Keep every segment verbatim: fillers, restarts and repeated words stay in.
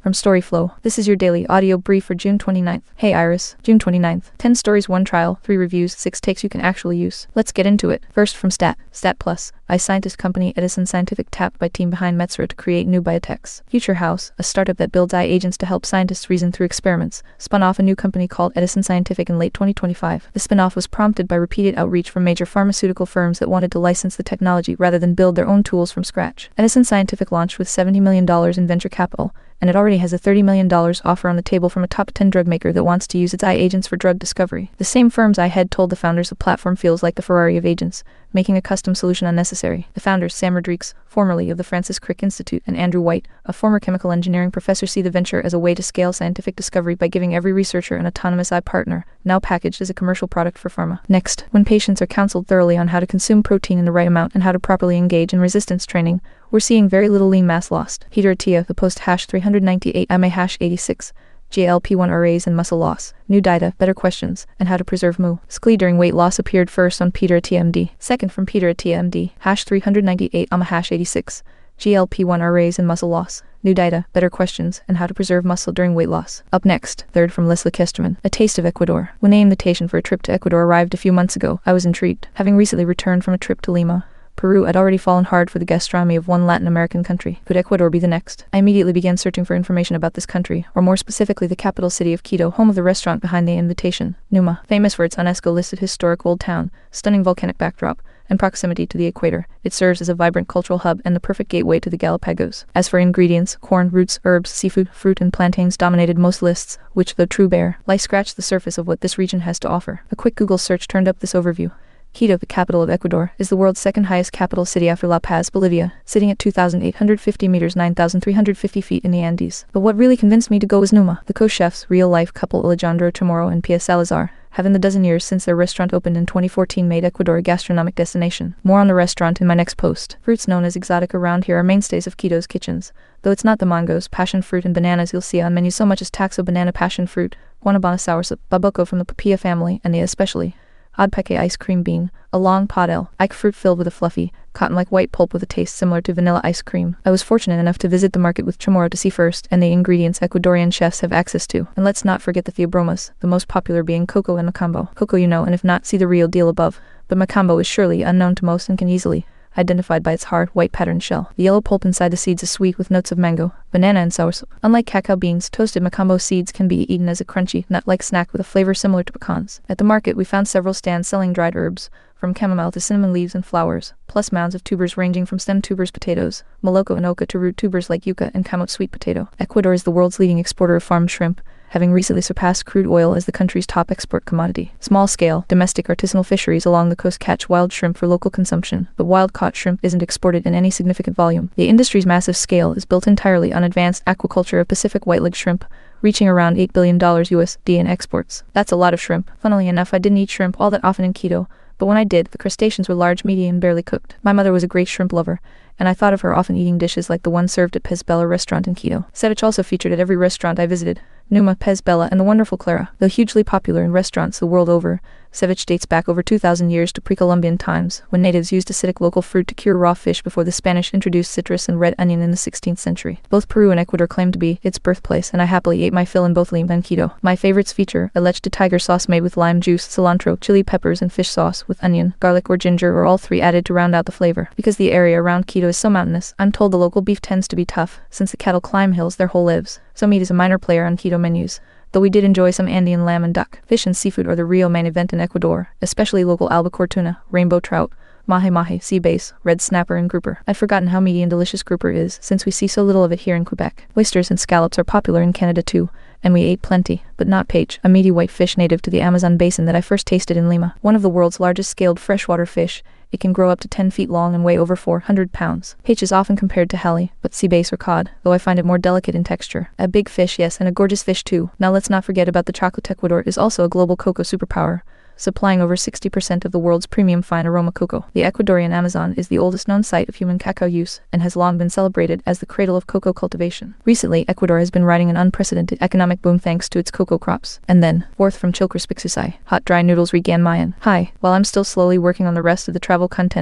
from Storyflow. This is your daily audio brief for June twenty-ninth. Hey Iris, June twenty-ninth. ten stories, one trial, three reviews, six takes you can actually use. Let's get into it. First from Stat. Stat Plus. iScientist company Edison Scientific tapped by team behind Medsera to create new biotechs. Future House, a startup that builds eye agents to help scientists reason through experiments, spun off a new company called Edison Scientific in late twenty twenty-five. The spin-off was prompted by repeated outreach from major pharmaceutical firms that wanted to license the technology rather than build their own tools from scratch. Edison Scientific launched with seventy million dollars in venture capital, and it already has a thirty million dollars offer on the table from a top ten drug maker that wants to use its eye agents for drug discovery. The same firm's eye head told the founders the platform feels like the Ferrari of agents, making a custom solution unnecessary. The founders, Sam Rodrigues, formerly of the Francis Crick Institute, and Andrew White, a former chemical engineering professor, see the venture as a way to scale scientific discovery by giving every researcher an autonomous eye partner, now packaged as a commercial product for pharma. Next, when patients are counseled thoroughly on how to consume protein in the right amount and how to properly engage in resistance training, we're seeing very little lean mass lost. Peter Attia, the post hash three ninety-eight M A hash eighty-six, G L P one arrays and muscle loss, new data, better questions, and how to preserve mu. S C L E during weight loss appeared first on Peter Attia M D, second from Peter Attia M D, hash three ninety-eight M A hash eighty-six, G L P one arrays and muscle loss, new data, better questions, and how to preserve muscle during weight loss. Up next, third from Leslie Kesterman, a taste of Ecuador. When the invitation for a trip to Ecuador arrived a few months ago, I was intrigued. Having recently returned from a trip to Lima, Peru, had already fallen hard for the gastronomy of one Latin American country. Could Ecuador be the next? I immediately began searching for information about this country, or more specifically the capital city of Quito, home of the restaurant behind the invitation, Numa. Famous for its UNESCO-listed historic old town, stunning volcanic backdrop, and proximity to the equator, it serves as a vibrant cultural hub and the perfect gateway to the Galapagos. As for ingredients, corn, roots, herbs, seafood, fruit, and plantains dominated most lists, which, though true bare, lie scratched the surface of what this region has to offer. A quick Google search turned up this overview. Quito, the capital of Ecuador, is the world's second highest capital city after La Paz, Bolivia, sitting at two thousand eight hundred fifty meters nine thousand three hundred fifty feet in the Andes. But what really convinced me to go was Numa. The co-chefs, real-life couple Alejandro Chamorro and Pia Salazar, have in the dozen years since their restaurant opened in twenty fourteen made Ecuador a gastronomic destination. More on the restaurant in my next post. Fruits known as exotic around here are mainstays of Quito's kitchens, though it's not the mangoes, passion fruit, and bananas you'll see on menus so much as taxo banana passion fruit, guanabana soursop, baboco from the papaya family, and the especially Adpeque ice cream bean, a long padel, Ike fruit filled with a fluffy, cotton-like white pulp with a taste similar to vanilla ice cream. I was fortunate enough to visit the market with Chamorro to see first and the ingredients Ecuadorian chefs have access to. And let's not forget the theobromas, the most popular being cocoa and macambo. Cocoa you know, and if not, see the real deal above. But macambo is surely unknown to most and can easily identified by its hard, white patterned shell. The yellow pulp inside the seeds is sweet with notes of mango, banana, and soursop. Unlike cacao beans, toasted macambo seeds can be eaten as a crunchy, nut-like snack with a flavor similar to pecans. At the market, we found several stands selling dried herbs, from chamomile to cinnamon leaves and flowers, plus mounds of tubers ranging from stem tubers potatoes, moloko and oca, to root tubers like yuca and camote sweet potato. Ecuador is the world's leading exporter of farmed shrimp, having recently surpassed crude oil as the country's top export commodity. Small-scale, domestic artisanal fisheries along the coast catch wild shrimp for local consumption, but wild-caught shrimp isn't exported in any significant volume. The industry's massive scale is built entirely on advanced aquaculture of Pacific white-leg shrimp, reaching around eight billion dollars U S D in exports. That's a lot of shrimp. Funnily enough, I didn't eat shrimp all that often in Quito, but when I did, the crustaceans were large, meaty, and barely cooked. My mother was a great shrimp lover, and I thought of her often eating dishes like the one served at Pez Bella restaurant in Quito. Ceviche also featured at every restaurant I visited, Numa, Pez Bella, and the wonderful Clara. Though hugely popular in restaurants the world over, ceviche dates back over two thousand years to pre-Columbian times, when natives used acidic local fruit to cure raw fish before the Spanish introduced citrus and red onion in the sixteenth century. Both Peru and Ecuador claim to be its birthplace, and I happily ate my fill in both Lima and Quito. My favorites feature a leche de tiger sauce made with lime juice, cilantro, chili peppers, and fish sauce with onion, garlic, or ginger, or all three added to round out the flavor. Because the area around Quito is so mountainous, I'm told the local beef tends to be tough, since the cattle climb hills their whole lives, so meat is a minor player on Quito menus, though we did enjoy some Andean lamb and duck. Fish and seafood are the real main event in Ecuador, especially local albacore tuna, rainbow trout, mahi-mahi, sea bass, red snapper, and grouper. I'd forgotten how meaty and delicious grouper is, since we see so little of it here in Quebec. Oysters and scallops are popular in Canada too, and we ate plenty, but not page, a meaty white fish native to the Amazon basin that I first tasted in Lima. One of the world's largest scaled freshwater fish, it can grow up to ten feet long and weigh over four hundred pounds. Page is often compared to heli, but sea bass or cod, though I find it more delicate in texture. A big fish, yes, and a gorgeous fish too. Now let's not forget about the chocolate. Ecuador is also a global cocoa superpower, supplying over sixty percent of the world's premium fine aroma cocoa. The Ecuadorian Amazon is the oldest known site of human cacao use and has long been celebrated as the cradle of cocoa cultivation. Recently, Ecuador has been riding an unprecedented economic boom thanks to its cocoa crops. And then, fourth from Chilcrispixusai, hot dry noodles regan Mayan. Hi, while I'm still slowly working on the rest of the travel content,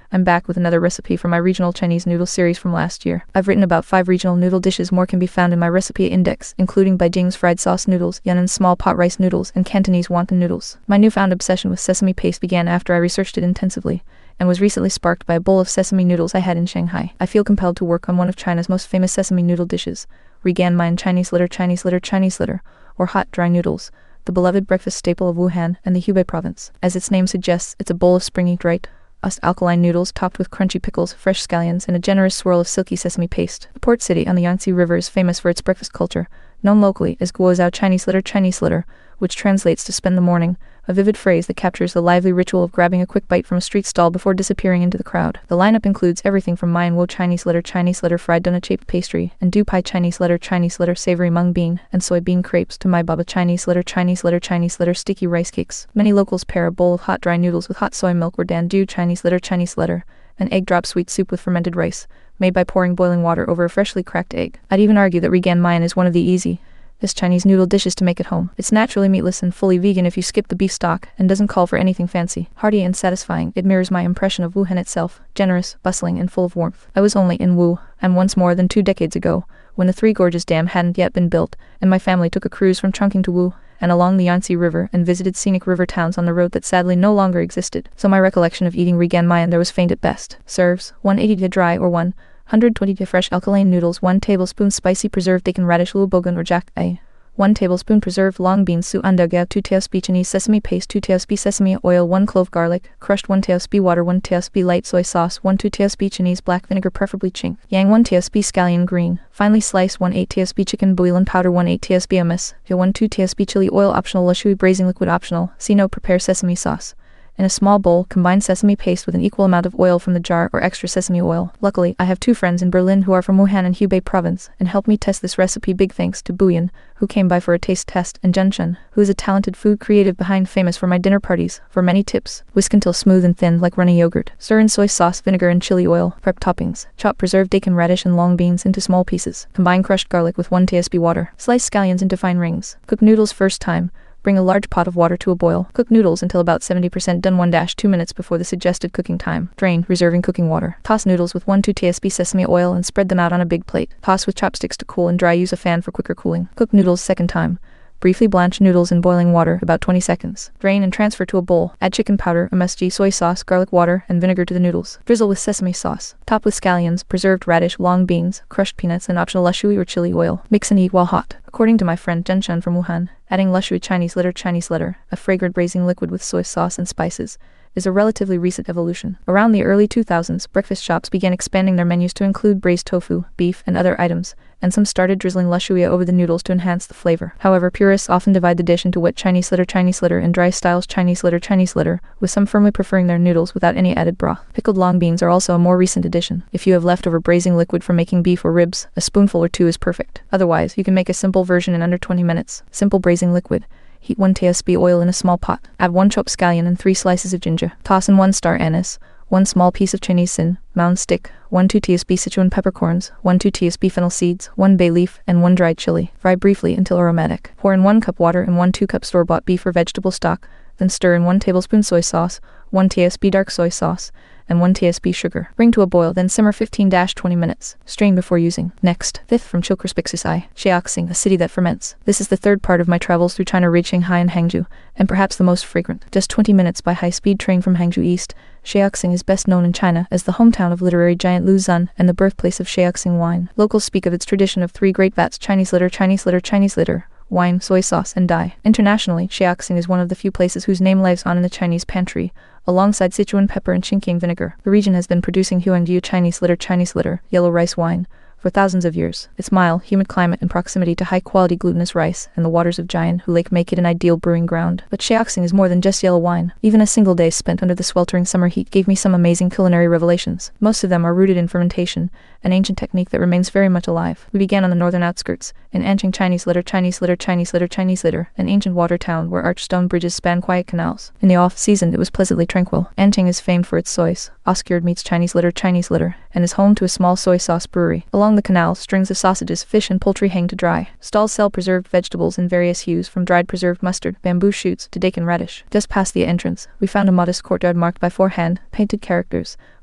I'm back with another recipe from my regional Chinese noodle series from last year. I've written about five regional noodle dishes. More can be found in my recipe index, including Beijing's fried sauce noodles, Yunnan's small pot rice noodles, and Cantonese wonton noodles. My newfound obsession with sesame paste began after I researched it intensively, and was recently sparked by a bowl of sesame noodles I had in Shanghai. I feel compelled to work on one of China's most famous sesame noodle dishes, Rigan Mian Chinese litter Chinese litter Chinese litter, or hot dry noodles, the beloved breakfast staple of Wuhan and the Hubei province. As its name suggests, it's a bowl of springy, dried, alkaline noodles topped with crunchy pickles, fresh scallions, and a generous swirl of silky sesame paste. The port city on the Yangtze River is famous for its breakfast culture, known locally as Guozhou Chinese litter Chinese litter, which translates to spend the morning, a vivid phrase that captures the lively ritual of grabbing a quick bite from a street stall before disappearing into the crowd. The lineup includes everything from Mian Wo Chinese litter Chinese litter fried donut-shaped pastry, and Du Pai Chinese litter Chinese litter savory mung bean and soybean crepes to Mai Baba Chinese litter Chinese litter Chinese litter sticky rice cakes. Many locals pair a bowl of hot dry noodles with hot soy milk or Dan Du Chinese litter Chinese litter, an egg drop sweet soup with fermented rice, made by pouring boiling water over a freshly cracked egg. I'd even argue that Rigan Mian is one of the easy, this Chinese noodle dishes to make at home. It's naturally meatless and fully vegan if you skip the beef stock, and doesn't call for anything fancy. Hearty and satisfying, it mirrors my impression of Wuhan itself, generous, bustling, and full of warmth. I was only in Wu, and once more than two decades ago, when the Three Gorges Dam hadn't yet been built, and my family took a cruise from Chongqing to Wu, and along the Yangtze River, and visited scenic river towns on the road that sadly no longer existed. So my recollection of eating Rigan Mian there was faint at best. Serves, one eighty to dry or one hundred twenty to fresh alkaline noodles, one tablespoon spicy preserved daikon radish lu bogan or jack a. one tablespoon preserved long beans su andagao, two tablespoons Chinese sesame paste, two tablespoons sesame oil, one clove garlic, crushed one tablespoon water, one tablespoon light soy sauce, one two tablespoons Chinese black vinegar preferably ching, yang one tablespoon scallion green, finely sliced one eight tablespoons chicken bouillon powder, one eight tablespoons hummus, one two tablespoons chili oil optional, la shui braising liquid optional, see no prepare sesame sauce. In a small bowl, combine sesame paste with an equal amount of oil from the jar or extra sesame oil. Luckily, I have two friends in Berlin who are from Wuhan and Hubei province, and helped me test this recipe. Big thanks to Buyan, who came by for a taste test, and Zhenshen, who is a talented food creative behind famous for my dinner parties, for many tips. Whisk until smooth and thin like runny yogurt. Stir in soy sauce, vinegar, and chili oil. Prep toppings. Chop preserved daikon radish and long beans into small pieces. Combine crushed garlic with one tablespoon water. Slice scallions into fine rings. Cook noodles first time. Bring a large pot of water to a boil. Cook noodles until about seventy percent done, one to two minutes before the suggested cooking time. Drain, reserving cooking water. Toss noodles with one to two tablespoons sesame oil and spread them out on a big plate. Toss with chopsticks to cool and dry. Use a fan for quicker cooling. Cook noodles second time. Briefly blanch noodles in boiling water about twenty seconds. Drain and transfer to a bowl. Add chicken powder, M S G, soy sauce, garlic water, and vinegar to the noodles. Drizzle with sesame sauce. Top with scallions, preserved radish, long beans, crushed peanuts, and optional lashui or chili oil. Mix and eat while hot. According to my friend Zhenshen from Wuhan, adding lashui Chinese litter Chinese litter, a fragrant braising liquid with soy sauce and spices, is a relatively recent evolution. Around the early two thousands, breakfast shops began expanding their menus to include braised tofu, beef, and other items, and some started drizzling lashui over the noodles to enhance the flavor. However, purists often divide the dish into wet Chinese litter Chinese litter and dry styles Chinese litter Chinese litter, with some firmly preferring their noodles without any added broth. Pickled long beans are also a more recent addition. If you have leftover braising liquid from making beef or ribs, a spoonful or two is perfect. Otherwise, you can make a simple version in under twenty minutes. Simple braising liquid. Heat one tablespoon oil in a small pot. Add one chopped scallion and three slices of ginger. Toss in one star anise, one small piece of Chinese sin, mound stick, one two tablespoons Sichuan peppercorns, one two tablespoons fennel seeds, one bay leaf, and one dried chili. Fry briefly until aromatic. Pour in one cup water and one two cup store-bought beef or vegetable stock, then stir in one tablespoon soy sauce, one tablespoon dark soy sauce, and one tablespoon sugar. Bring to a boil, then simmer fifteen to twenty minutes. Strain before using. Next, fifth from Chilkirspixisai, Sheoxing, a city that ferments. This is the third part of my travels through China, reaching Shanghai and Hangzhou, and perhaps the most fragrant. Just twenty minutes by high-speed train from Hangzhou East, Sheoxing is best known in China as the hometown of literary giant Lu Xun and the birthplace of Sheoxing wine. Locals speak of its tradition of three great vats: Chinese litter, Chinese litter, Chinese litter, wine, soy sauce, and dye. Internationally, Sheoxing is one of the few places whose name lives on in the Chinese pantry, alongside Sichuan pepper and Xinjiang vinegar. The region has been producing Huangdiu Chinese litter Chinese litter, yellow rice wine, for thousands of years. Its mild, humid climate and proximity to high-quality glutinous rice and the waters of Jianhu Lake make it an ideal brewing ground. But Sheoxing is more than just yellow wine. Even a single day spent under the sweltering summer heat gave me some amazing culinary revelations. Most of them are rooted in fermentation, an ancient technique that remains very much alive. We began on the northern outskirts, in Anqing Chinese litter Chinese litter Chinese litter Chinese litter, an ancient water town where arched stone bridges span quiet canals. In the off-season it was pleasantly tranquil. Anqing is famed for its soys, oscured meats Chinese litter Chinese litter, and is home to a small soy sauce brewery. Along the canal, strings of sausages, fish, and poultry hang to dry. Stalls sell preserved vegetables in various hues, from dried preserved mustard, bamboo shoots, to daikon radish. Just past the entrance, we found a modest courtyard marked by four hand-painted characters,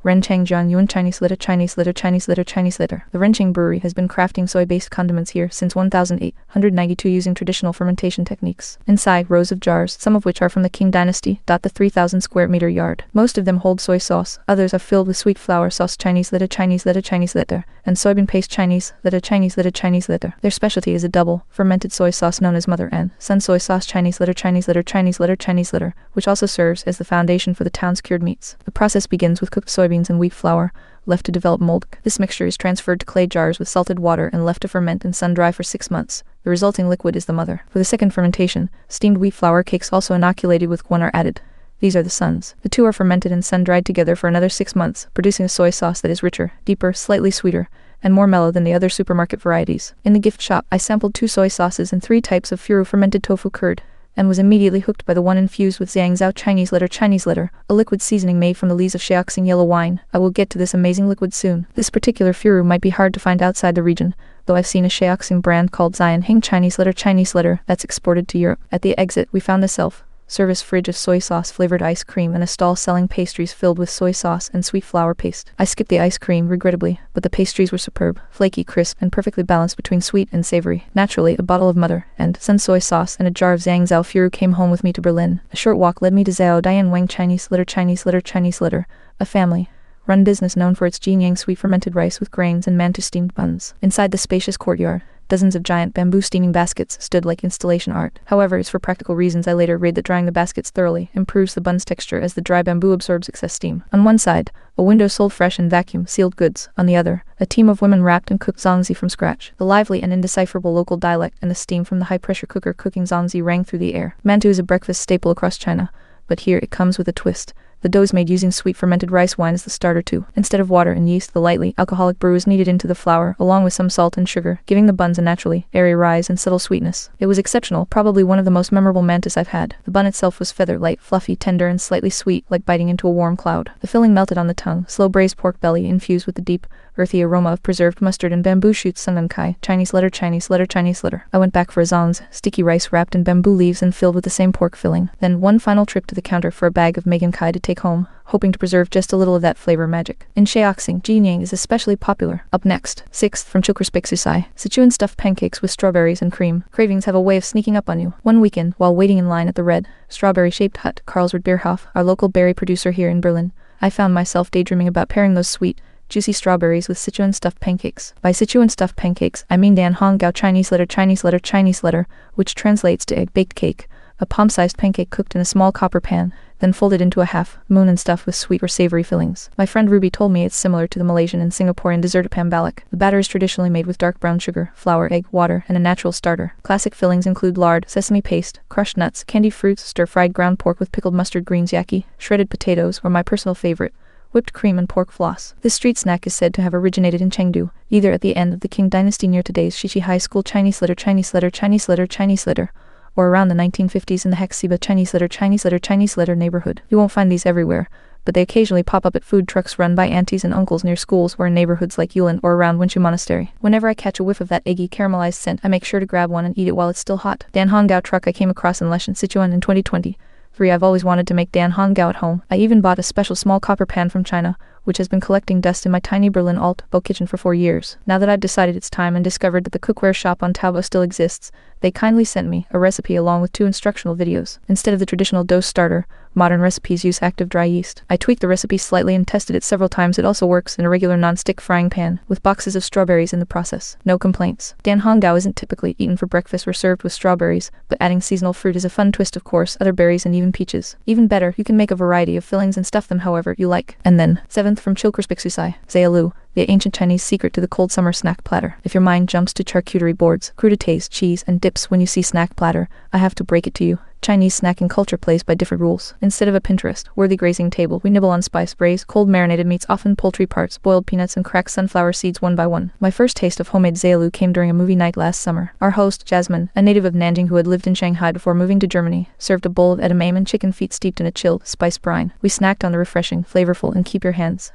Renchang Jianyuan Chinese Litter Chinese Litter Chinese Litter Chinese Litter. The Renchang Brewery has been crafting soy-based condiments here since one thousand eight hundred ninety-two using traditional fermentation techniques. Inside, rows of jars, some of which are from the Qing dynasty, dot the three thousand square meter yard. Most of them hold soy sauce, others are filled with sweet flour sauce Chinese Litter Chinese Litter Chinese Litter, and soybean paste Chinese Litter Chinese Litter Chinese Litter. Their specialty is a double, fermented soy sauce known as Mother N. Sun soy sauce Chinese Litter Chinese Litter Chinese Litter Chinese Litter, which also serves as the foundation for the town's cured meats. The process begins with cooked soybeans and wheat flour, left to develop mold. This mixture is transferred to clay jars with salted water and left to ferment and sun-dry for six months. The resulting liquid is the mother. For the second fermentation, steamed wheat flour cakes also inoculated with guan are added. These are the sons. The two are fermented and sun-dried together for another six months, producing a soy sauce that is richer, deeper, slightly sweeter, and more mellow than the other supermarket varieties. In the gift shop, I sampled two soy sauces and three types of furu fermented tofu curd, and was immediately hooked by the one infused with Zhangzhou Chinese Litter Chinese Litter, a liquid seasoning made from the lees of Shaoxing yellow wine. I will get to this amazing liquid soon. This particular furu might be hard to find outside the region, though I've seen a Shaoxing brand called Zion Hing Chinese Litter Chinese Litter that's exported to Europe. At the exit, we found a self service fridge of soy sauce flavored ice cream and a stall selling pastries filled with soy sauce and sweet flour paste. I skipped the ice cream regrettably, but the pastries were superb, flaky, crisp, and perfectly balanced between sweet and savory. Naturally, a bottle of Mother and Sun soy sauce and a jar of Zhangzhou furu came home with me to Berlin. A short walk led me to Zhao Dian Wang Chinese Litter Chinese Litter Chinese Litter, a family run business known for its Jinyang sweet fermented rice with grains and mantou steamed buns. Inside the spacious courtyard, dozens of giant bamboo steaming baskets stood like installation art. However, it's for practical reasons I later read that drying the baskets thoroughly improves the bun's texture as the dry bamboo absorbs excess steam. On one side, a window sold fresh and vacuum-sealed goods. On the other, a team of women wrapped and cooked zongzi from scratch. The lively and indecipherable local dialect and the steam from the high-pressure cooker cooking zongzi rang through the air. Mantou is a breakfast staple across China, but here it comes with a twist. The dough is made using sweet fermented rice wine as the starter too. Instead of water and yeast, the lightly alcoholic brew is kneaded into the flour, along with some salt and sugar, giving the buns a naturally airy rise and subtle sweetness. It was exceptional, probably one of the most memorable mantis I've had. The bun itself was feather light, fluffy, tender, and slightly sweet, like biting into a warm cloud. The filling melted on the tongue, slow braised pork belly infused with the deep, earthy aroma of preserved mustard and bamboo shoots. Sundan Kai, Chinese Litter Chinese Litter Chinese Litter. I went back for a zongs, sticky rice wrapped in bamboo leaves and filled with the same pork filling. Then one final trip to the counter for a bag of Megan Kai to take home, hoping to preserve just a little of that flavor magic. In Shaoxing, Jinyang is especially popular. Up next, sixth from Chilkirspeksusai, Sichuan stuffed pancakes with strawberries and cream. Cravings have a way of sneaking up on you. One weekend, while waiting in line at the red, strawberry-shaped hut, Karlsruhe Bierhof, our local berry producer here in Berlin, I found myself daydreaming about pairing those sweet, juicy strawberries with Sichuan stuffed pancakes. By Sichuan stuffed pancakes, I mean Dan Hong Gao Chinese Litter Chinese Litter Chinese Litter, which translates to egg-baked cake, a palm-sized pancake cooked in a small copper pan, then folded into a half moon and stuffed with sweet or savory fillings. My friend Ruby told me it's similar to the Malaysian and Singaporean dessert pambalak. The batter is traditionally made with dark brown sugar, flour, egg, water, and a natural starter. Classic fillings include lard, sesame paste, crushed nuts, candied fruits, stir-fried ground pork with pickled mustard greens, yaki, shredded potatoes, or my personal favorite, whipped cream and pork floss. This street snack is said to have originated in Chengdu, either at the end of the Qing dynasty near today's Shishi High School Chinese Litter Chinese Litter Chinese Litter Chinese Litter, or around the nineteen fifties in the Hexiba Chinese Litter Chinese Litter Chinese Litter neighborhood. You won't find these everywhere, but they occasionally pop up at food trucks run by aunties and uncles near schools or in neighborhoods like Yulin or around Winshu Monastery. Whenever I catch a whiff of that eggy caramelized scent, I make sure to grab one and eat it while it's still hot. Dan Hong Gao truck I came across in Leshan, Sichuan in twenty twenty. Three I've always wanted to make Dan Hong Gao at home. I even bought a special small copper pan from China, which has been collecting dust in my tiny Berlin Alt-Bo kitchen for four years. Now that I've decided it's time and discovered that the cookware shop on Taobao still exists, they kindly sent me a recipe along with two instructional videos. Instead of the traditional dough starter, modern recipes use active dry yeast. I tweaked the recipe slightly and tested it several times. It also works in a regular non-stick frying pan, with boxes of strawberries in the process. No complaints. Dan Hong Gao isn't typically eaten for breakfast or served with strawberries, but adding seasonal fruit is a fun twist, of course, other berries and even peaches. Even better, you can make a variety of fillings and stuff them however you like. And then, seventh from Chilkirspeksusai, Zayaloo, the ancient Chinese secret to the cold summer snack platter. If your mind jumps to charcuterie boards, crudités, cheese, and dips when you see snack platter, I have to break it to you. Chinese snacking culture plays by different rules. Instead of a Pinterest-worthy grazing table, we nibble on spice, braised, cold marinated meats, often poultry parts, boiled peanuts, and cracked sunflower seeds one by one. My first taste of homemade Zayaloo came during a movie night last summer. Our host, Jasmine, a native of Nanjing who had lived in Shanghai before moving to Germany, served a bowl of edamame and chicken feet steeped in a chilled, spiced brine. We snacked on the refreshing, flavorful, and keep your hands and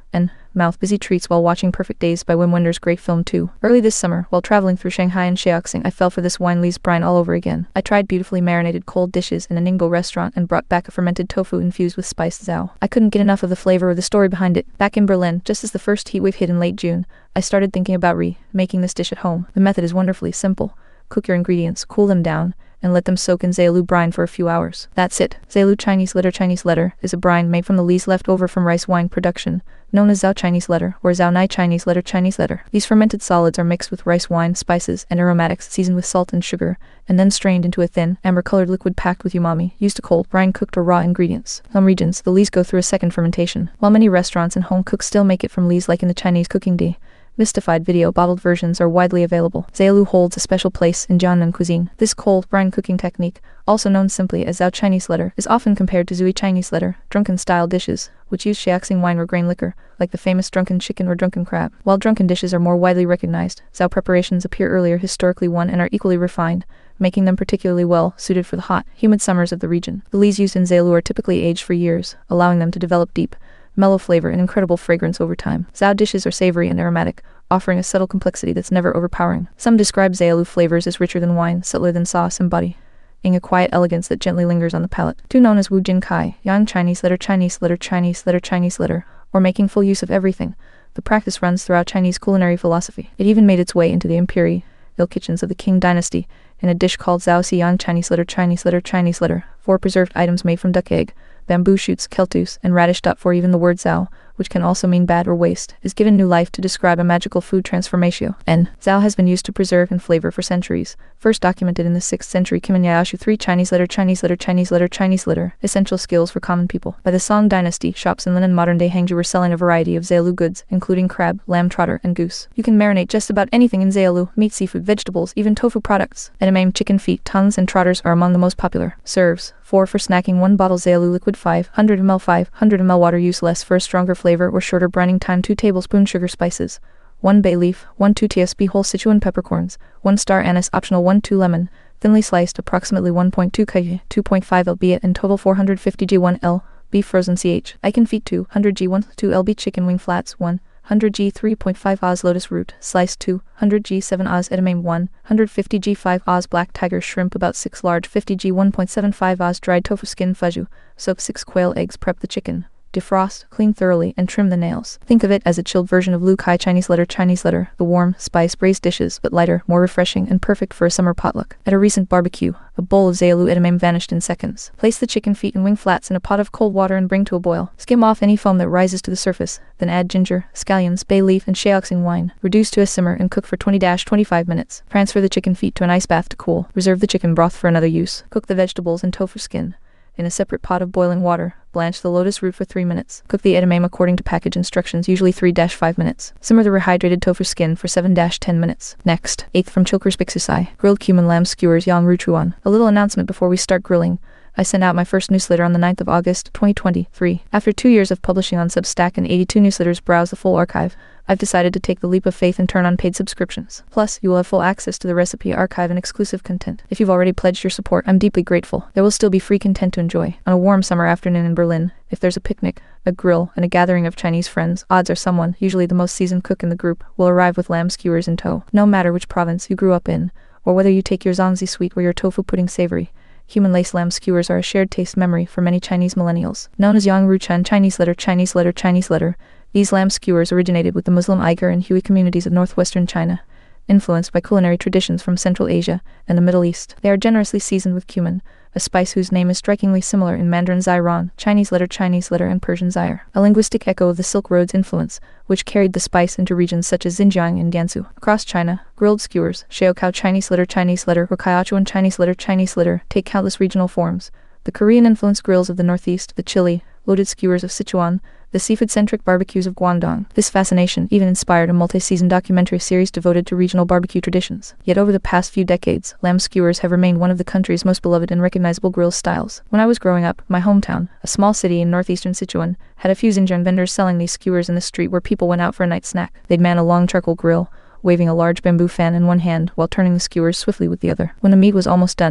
mouth busy treats while watching Perfect Days by Wim Wenders' great film too. Early this summer, while traveling through Shanghai and Shaoxing, I fell for this wine Lee's brine all over again. I tried beautifully marinated cold dishes in a Ningbo restaurant and brought back a fermented tofu infused with spiced zao. I couldn't get enough of the flavor or the story behind it. Back in Berlin, just as the first heatwave hit in late June, I started thinking about re-making this dish at home. The method is wonderfully simple. Cook your ingredients, cool them down, and let them soak in Zailu brine for a few hours. That's it. Zailu Chinese Letter Chinese Letter is a brine made from the lees left over from rice wine production, known as Zhao Chinese Letter or Zhao Nai Chinese Letter Chinese Letter. These fermented solids are mixed with rice wine, spices, and aromatics seasoned with salt and sugar, and then strained into a thin, amber-colored liquid packed with umami, used to cold, brine cooked or raw ingredients. Some regions, the lees go through a second fermentation, while many restaurants and home cooks still make it from lees like in the Chinese cooking day. Mystified video bottled versions are widely available. Zailu holds a special place in Jiangnan cuisine. This cold brine cooking technique, also known simply as Zhao Chinese Letter, is often compared to Zhui Chinese Letter, drunken-style dishes, which use Shaoxing wine or grain liquor, like the famous drunken chicken or drunken crab. While drunken dishes are more widely recognized, Zhao preparations appear earlier historically won and are equally refined, making them particularly well suited for the hot, humid summers of the region. The lees used in Zailu are typically aged for years, allowing them to develop deep, mellow flavor and incredible fragrance over time. Zhao dishes are savory and aromatic, offering a subtle complexity that's never overpowering. Some describe Zailu flavors as richer than wine, subtler than sauce, embodying a quiet elegance that gently lingers on the palate. Two known as Wu Jin Kai, Yang Chinese Letter Chinese Letter Chinese Letter Chinese Letter, or making full use of everything. The practice runs throughout Chinese culinary philosophy. It even made its way into the imperial kitchens of the Qing dynasty, in a dish called Zhao Si Yang Chinese Letter Chinese Letter Chinese Letter, four preserved items made from duck egg, bamboo shoots, keltus, and radish. For even the word zhao, which can also mean bad or waste, is given new life to describe a magical food transformatio. And zhao has been used to preserve and flavor for centuries. First documented in the sixth century, Kimen Yaoshu three Chinese Letter Chinese Letter Chinese Letter Chinese Letter, essential skills for common people. By the Song dynasty, shops in Linen modern-day Hangzhou were selling a variety of Zailu goods, including crab, lamb trotter, and goose. You can marinate just about anything in Zailu: meat, seafood, vegetables, even tofu products. Edamame, chicken feet, tongues, and trotters are among the most popular. Serves. four for snacking, one bottle Zailu liquid, five hundred milliliters, five hundred milliliters water. Use less for a stronger flavor or shorter brining time. two tablespoons sugar, spices, one bay leaf, one two tsp whole Sichuan peppercorns, one star anise optional, one two lemon, thinly sliced, approximately one point two kilograms, two point five lb, in total four hundred fifty grams, one L, beef frozen ch. Icon feet two hundred grams, one, two lb, chicken wing flats one hundred grams, three point five oz lotus root, sliced two hundred grams, seven oz edamame, one hundred fifty grams, five oz black tiger shrimp, about six large, fifty grams, one point seven five oz dried tofu, skin fuju, soak six quail eggs. Prep the chicken, defrost, clean thoroughly, and trim the nails. Think of it as a chilled version of Lu Kai Chinese Letter Chinese Letter, the warm, spice braised dishes, but lighter, more refreshing, and perfect for a summer potluck. At a recent barbecue, a bowl of Zailu edamame vanished in seconds. Place the chicken feet and wing flats in a pot of cold water and bring to a boil. Skim off any foam that rises to the surface, then add ginger, scallions, bay leaf, and Shaoxing wine. Reduce to a simmer and cook for twenty to twenty-five minutes. Transfer the chicken feet to an ice bath to cool. Reserve the chicken broth for another use. Cook the vegetables and tofu skin in a separate pot of boiling water. Blanch the lotus root for three minutes. Cook the edamame according to package instructions, usually three to five minutes. Simmer the rehydrated tofu skin for seven to ten minutes. Next, eighth from Chilkers Bixusai, grilled cumin lamb skewers Yang Ruchuan. A little announcement before we start grilling. I sent out my first newsletter on the ninth of August, twenty twenty-three. After two years of publishing on Substack and eighty-two newsletters browse the full archive, I've decided to take the leap of faith and turn on paid subscriptions. Plus, you will have full access to the recipe archive and exclusive content. If you've already pledged your support, I'm deeply grateful. There will still be free content to enjoy. On a warm summer afternoon in Berlin, if there's a picnic, a grill, and a gathering of Chinese friends, odds are someone, usually the most seasoned cook in the group, will arrive with lamb skewers in tow. No matter which province you grew up in, or whether you take your zongzi sweet or your tofu pudding savory, human lace lamb skewers are a shared taste memory for many Chinese millennials. Known as Yang Ruchan Chinese Letter Chinese Letter Chinese Letter, these lamb skewers originated with the Muslim Uyghur and Hui communities of northwestern China, influenced by culinary traditions from Central Asia and the Middle East. They are generously seasoned with cumin, a spice whose name is strikingly similar in Mandarin Zairan, Chinese Letter Chinese Letter, and Persian Zaire, a linguistic echo of the Silk Road's influence, which carried the spice into regions such as Xinjiang and Gansu. Across China, grilled skewers, Shaocow Chinese Letter Chinese Letter, or Kaiachuan Chinese Letter Chinese Letter, take countless regional forms. The Korean-influenced grills of the Northeast, the chili, loaded skewers of Sichuan, the seafood-centric barbecues of Guangdong. This fascination even inspired a multi-season documentary series devoted to regional barbecue traditions. Yet over the past few decades, lamb skewers have remained one of the country's most beloved and recognizable grill styles. When I was growing up, my hometown, a small city in northeastern Sichuan, had a few Xinjiang vendors selling these skewers in the street where people went out for a night snack. They'd man a long charcoal grill, waving a large bamboo fan in one hand while turning the skewers swiftly with the other. When the meat was almost done,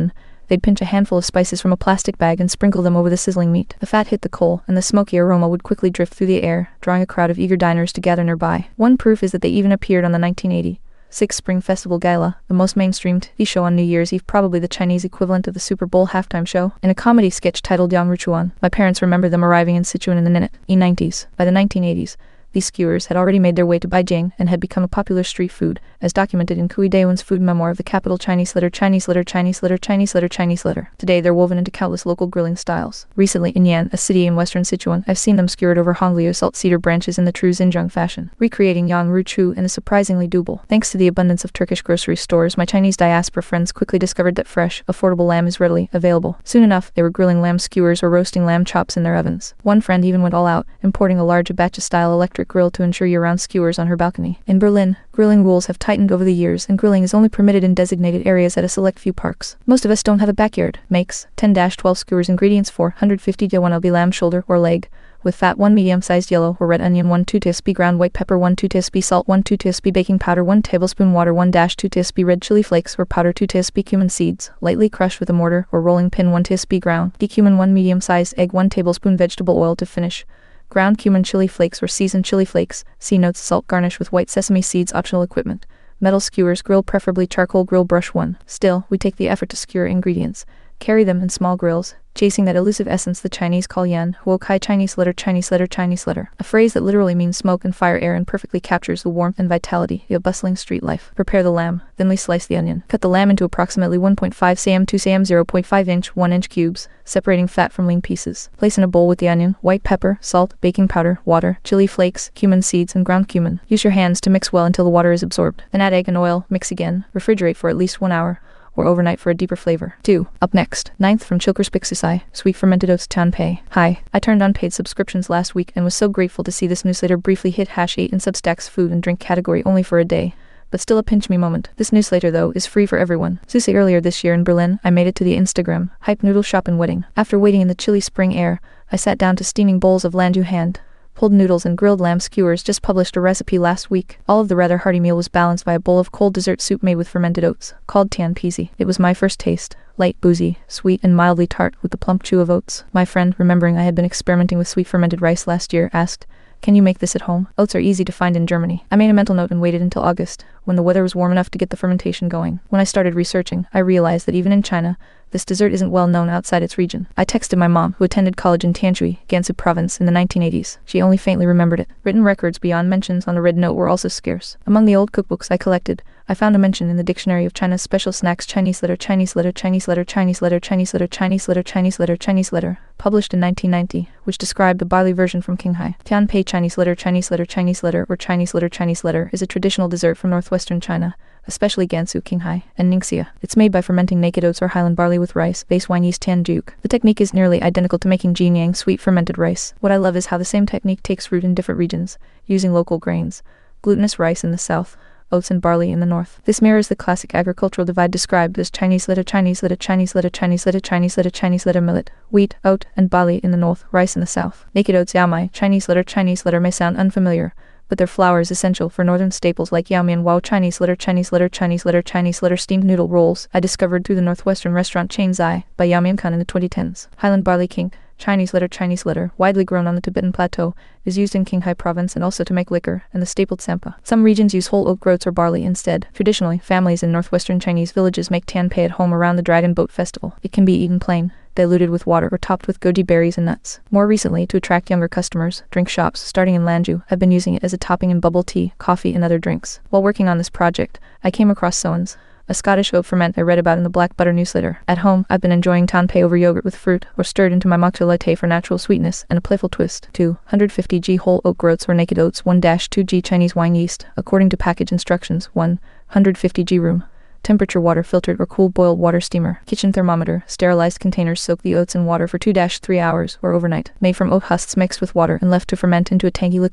They'd pinch a handful of spices from a plastic bag and sprinkle them over the sizzling meat. The fat hit the coal, and the smoky aroma would quickly drift through the air, drawing a crowd of eager diners to gather nearby. One proof is that they even appeared on the nineteen eighty-six Spring Festival Gala, the most mainstream T V show on New Year's Eve, probably the Chinese equivalent of the Super Bowl halftime show, in a comedy sketch titled Yang Ruchuan. My parents remember them arriving in Sichuan in the nineties. By the nineteen eighties, these skewers had already made their way to Beijing and had become a popular street food, as documented in Kui Daewon's food memoir of the capital Chinese litter, Chinese litter, Chinese litter, Chinese litter, Chinese litter. Today they're woven into countless local grilling styles. Recently in Yan, a city in western Sichuan, I've seen them skewered over Honglio salt cedar branches in the true Xinjiang fashion, recreating Yang Ruchu in a surprisingly doable. Thanks to the abundance of Turkish grocery stores, my Chinese diaspora friends quickly discovered that fresh, affordable lamb is readily available. Soon enough, they were grilling lamb skewers or roasting lamb chops in their ovens. One friend even went all out, importing a large Abacha-style electric grill to ensure year-round skewers on her balcony. In Berlin, grilling rules have tightened over the years, and grilling is only permitted in designated areas at a select few parks. Most of us don't have a backyard. Makes ten to twelve skewers. Ingredients: four hundred fifty to one lb lamb shoulder or leg, with fat, one medium-sized yellow or red onion, one two teaspoon ground white pepper, one two teaspoon salt, one two teaspoon baking powder, one tablespoon water, one to two teaspoon red chili flakes or powder, two teaspoon cumin seeds, lightly crushed with a mortar or rolling pin, one teaspoon ground decumin, one medium-sized egg, one tablespoon vegetable oil to finish. Ground cumin chili flakes or seasoned chili flakes. See notes. Salt. Garnish with white sesame seeds. Optional equipment: metal skewers. Grill preferably charcoal grill. Brush one. Still, we take the effort to skewer ingredients. Carry them in small grills, chasing that elusive essence the Chinese call yan, huo kai, Chinese litter, Chinese litter, Chinese litter. A phrase that literally means smoke and fire air and perfectly captures the warmth and vitality of bustling street life. Prepare the lamb. Thinly slice the onion. Cut the lamb into approximately one point five centimeters, two centimeters, zero point five inch, one inch cubes, separating fat from lean pieces. Place in a bowl with the onion, white pepper, salt, baking powder, water, chili flakes, cumin seeds, and ground cumin. Use your hands to mix well until the water is absorbed. Then add egg and oil, mix again, refrigerate for at least one hour, or overnight for a deeper flavor. two. Up next, ninth from Chilkerspixusai, sweet fermented oats Tianpei. Hi, I turned on paid subscriptions last week and was so grateful to see this newsletter briefly hit hash eight in Substack's food and drink category only for a day. But still a pinch me moment. This newsletter, though, is free for everyone. Susie, earlier this year in Berlin, I made it to the Instagram hype noodle shop and wedding. After waiting in the chilly spring air, I sat down to steaming bowls of Lanju hand pulled noodles and grilled lamb skewers. Just published a recipe last week. All of the rather hearty meal was balanced by a bowl of cold dessert soup made with fermented oats, called tian pizi. It was my first taste. Light, boozy, sweet, and mildly tart, with the plump chew of oats. My friend, remembering I had been experimenting with sweet fermented rice last year, asked, "Can you make this at home?" Oats are easy to find in Germany. I made a mental note and waited until August, when the weather was warm enough to get the fermentation going. When I started researching, I realized that even in China, this dessert isn't well known outside its region. I texted my mom, who attended college in Tianshui, Gansu province, in the nineteen eighties. She only faintly remembered it. Written records beyond mentions on a red note were also scarce. Among the old cookbooks I collected, I found a mention in the Dictionary of China's Special Snacks, Chinese litter, Chinese litter, Chinese litter, Chinese litter, Chinese litter, Chinese litter, Chinese litter, Chinese litter, published in nineteen ninety, which described the barley version from Qinghai. Tianpei Chinese litter, Chinese litter, Chinese litter, or Chinese litter, Chinese litter is a traditional dessert from northwestern China, especially Gansu, Qinghai, and Ningxia. It's made by fermenting naked oats or highland barley with rice, base wine yeast Tianjuk. The technique is nearly identical to making jinyang, sweet fermented rice. What I love is how the same technique takes root in different regions, using local grains. Glutinous rice in the south, oats and barley in the north. This mirrors the classic agricultural divide described as Chinese litter, Chinese litter, Chinese litter, Chinese litter, Chinese litter, Chinese litter, millet, wheat, oat, and barley in the north, rice in the south. Naked oats, yaomai, Chinese litter, Chinese litter may sound unfamiliar, but their flour is essential for northern staples like yao mian wao, Chinese litter, Chinese litter, Chinese litter, Chinese litter steamed noodle rolls I discovered through the northwestern restaurant chain Zai by Yao Mian Khan in the twenty tens. Highland barley king, Chinese litter, Chinese litter, widely grown on the Tibetan plateau, is used in Qinghai province and also to make liquor and the staple tsampa. Some regions use whole oat groats or barley instead. Traditionally, families in northwestern Chinese villages make tianpei at home around the Dragon Boat Festival. It can be eaten plain, diluted with water, or topped with goji berries and nuts. More recently, to attract younger customers, drink shops, starting in Lanju, have been using it as a topping in bubble tea, coffee, and other drinks. While working on this project, I came across Soens, a Scottish oat ferment I read about in the Black Butter newsletter. At home, I've been enjoying tianpei over yogurt with fruit, or stirred into my matcha latte for natural sweetness and a playful twist. two hundred fifty grams whole oat groats or naked oats, one to two grams Chinese wine yeast, according to package instructions. one hundred fifty grams room temperature water, filtered or cool boiled water steamer. Kitchen thermometer. Sterilized containers soak the oats in water for two to three hours or overnight. Made from oat husks mixed with water and left to ferment into a tangy liquid,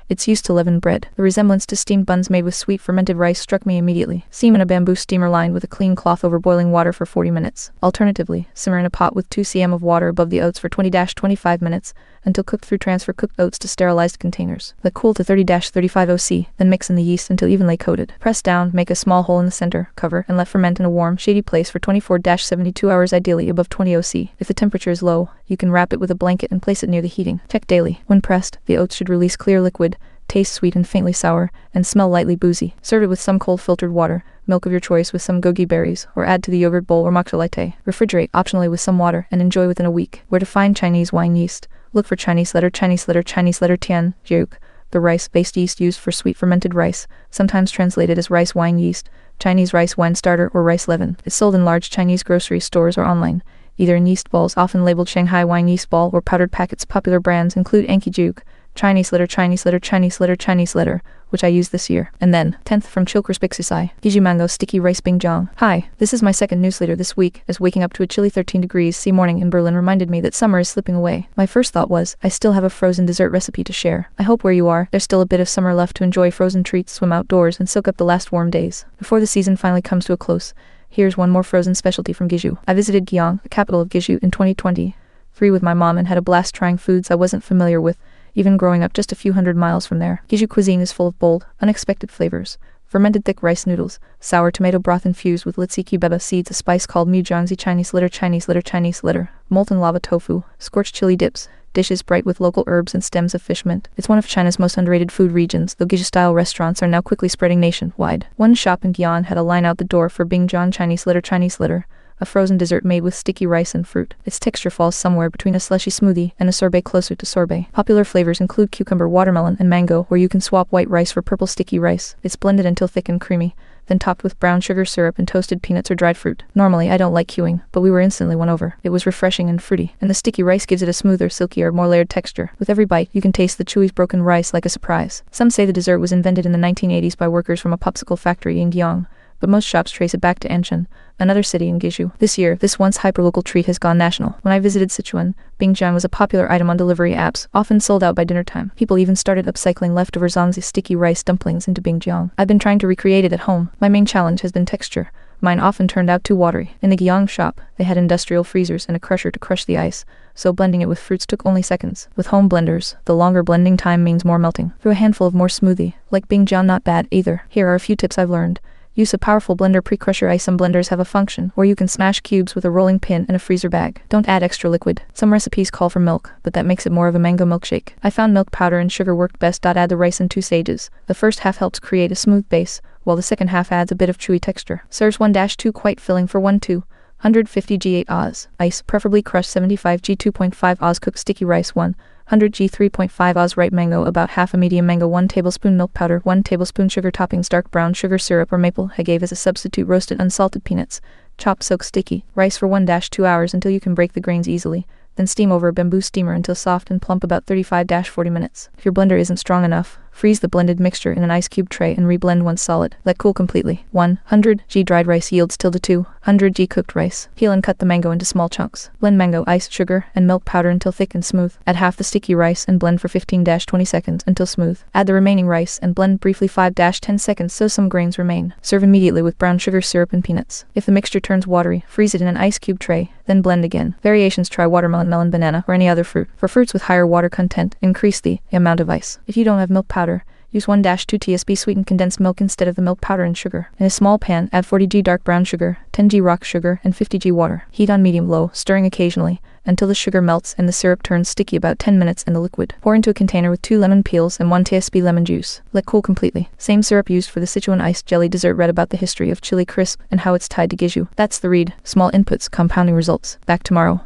It's used to leaven bread. The resemblance to steamed buns made with sweet fermented rice struck me immediately. Steam in a bamboo steamer lined with a clean cloth over boiling water for forty minutes. Alternatively, simmer in a pot with two centimeters of water above the oats for twenty to twenty-five minutes until cooked through transfer cooked oats to sterilized containers. Let cool to thirty to thirty-five degrees Celsius, then mix in the yeast until evenly coated. Press down, make a small hole in the center, cover, and let ferment in a warm, shady place for twenty-four to seventy-two hours, ideally above twenty degrees Celsius. If the temperature is low, you can wrap it with a blanket and place it near the heating. Check daily. When pressed, the oats should release clear liquid, taste sweet and faintly sour, and smell lightly boozy. Serve it with some cold filtered water, milk of your choice with some goji berries, or add to the yogurt bowl or matcha latte. Refrigerate optionally with some water and enjoy within a week. Where to find Chinese wine yeast? Look for Chinese letter, Chinese letter, Chinese letter Tian, Jiuk, the rice-based yeast used for sweet fermented rice, sometimes translated as rice wine yeast, Chinese rice wine starter, or rice leaven. It's sold in large Chinese grocery stores or online, either in yeast balls often labeled Shanghai wine yeast ball or powdered packets. Popular brands include Anki Jiuk, Chinese letter, Chinese letter, Chinese letter, Chinese letter, which I used this year. And then, tenth from Chilkers Bixisai, Giju Mango Sticky Rice Bingjiang. Hi, this is my second newsletter this week, as waking up to a chilly thirteen degrees C morning in Berlin reminded me that summer is slipping away. My first thought was, I still have a frozen dessert recipe to share. I hope where you are, there's still a bit of summer left to enjoy frozen treats, swim outdoors, and soak up the last warm days. Before the season finally comes to a close, here's one more frozen specialty from Giju. I visited Gyeong, the capital of Giju, in twenty twenty, free with my mom, and had a blast trying foods I wasn't familiar with, even growing up just a few hundred miles from there. Giju cuisine is full of bold, unexpected flavors. Fermented thick rice noodles, sour tomato broth infused with litsi kubeba seeds, a spice called mujiangzi, Chinese litter, Chinese litter, Chinese litter, molten lava tofu, scorched chili dips, dishes bright with local herbs and stems of fish mint. It's one of China's most underrated food regions, though Giju-style restaurants are now quickly spreading nationwide. One shop in Gyeong had a line out the door for Bingjiang Chinese litter, Chinese litter, a frozen dessert made with sticky rice and fruit. Its texture falls somewhere between a slushy smoothie and a sorbet, closer to sorbet. Popular flavors include cucumber, watermelon, and mango, where you can swap white rice for purple sticky rice. It's blended until thick and creamy, then topped with brown sugar syrup and toasted peanuts or dried fruit. Normally, I don't like queuing, but we were instantly won over. It was refreshing and fruity, and the sticky rice gives it a smoother, silkier, more layered texture. With every bite, you can taste the chewy broken rice like a surprise. Some say the dessert was invented in the nineteen eighties by workers from a popsicle factory in Gyeong, but most shops trace it back to Anshan, another city in Giju. This year, this once hyperlocal treat has gone national. When I visited Sichuan, Bingjiang was a popular item on delivery apps, often sold out by dinner time. People even started upcycling leftover Zongzi sticky rice dumplings into Bingjiang. I've been trying to recreate it at home. My main challenge has been texture. Mine often turned out too watery. In the Gyeong shop, they had industrial freezers and a crusher to crush the ice, so blending it with fruits took only seconds. With home blenders, the longer blending time means more melting. Through a handful of more smoothie, like Bingjiang, not bad either. Here are a few tips I've learned. Use a powerful blender pre-crusher ice. Some blenders have a function where you can smash cubes with a rolling pin and a freezer bag. Don't add extra liquid. Some recipes call for milk, but that makes it more of a mango milkshake. I found milk powder and sugar worked best. Add the rice in two stages. The first half helps create a smooth base, while the second half adds a bit of chewy texture. Serves one to two, quite filling for one to two hundred fifty grams eight oz. Ice, preferably crushed seventy-five grams two point five oz. Cooked sticky rice one hundred grams three point five oz. Ripe mango, about half a medium mango. one tablespoon milk powder. one tablespoon sugar. Toppings dark brown sugar syrup or maple agave as a substitute. Roasted unsalted peanuts. Chopped soak sticky rice for one to two hours until you can break the grains easily. Then steam over a bamboo steamer until soft and plump, about thirty-five to forty minutes. If your blender isn't strong enough, freeze the blended mixture in an ice cube tray and reblend once solid. Let cool completely. one hundred grams dried rice yields till to two hundred grams cooked rice. Peel and cut the mango into small chunks. Blend mango, ice, sugar, and milk powder until thick and smooth. Add half the sticky rice and blend for fifteen to twenty seconds until smooth. Add the remaining rice and blend briefly five to ten seconds so some grains remain. Serve immediately with brown sugar syrup and peanuts. If the mixture turns watery, freeze it in an ice cube tray, then blend again. Variations: try watermelon, melon, banana, or any other fruit. For fruits with higher water content, increase the amount of ice. If you don't have milk powder, use one to two teaspoons sweetened condensed milk instead of the milk powder and sugar. In a small pan, add forty grams dark brown sugar, ten grams rock sugar, and fifty grams water. Heat on medium-low, stirring occasionally, until the sugar melts and the syrup turns sticky, about ten minutes in the liquid. Pour into a container with two lemon peels and one teaspoon lemon juice. Let cool completely. Same syrup used for the Sichuan iced jelly dessert. Read about the history of chili crisp and how it's tied to Giju. That's the read. Small inputs, compounding results. Back tomorrow.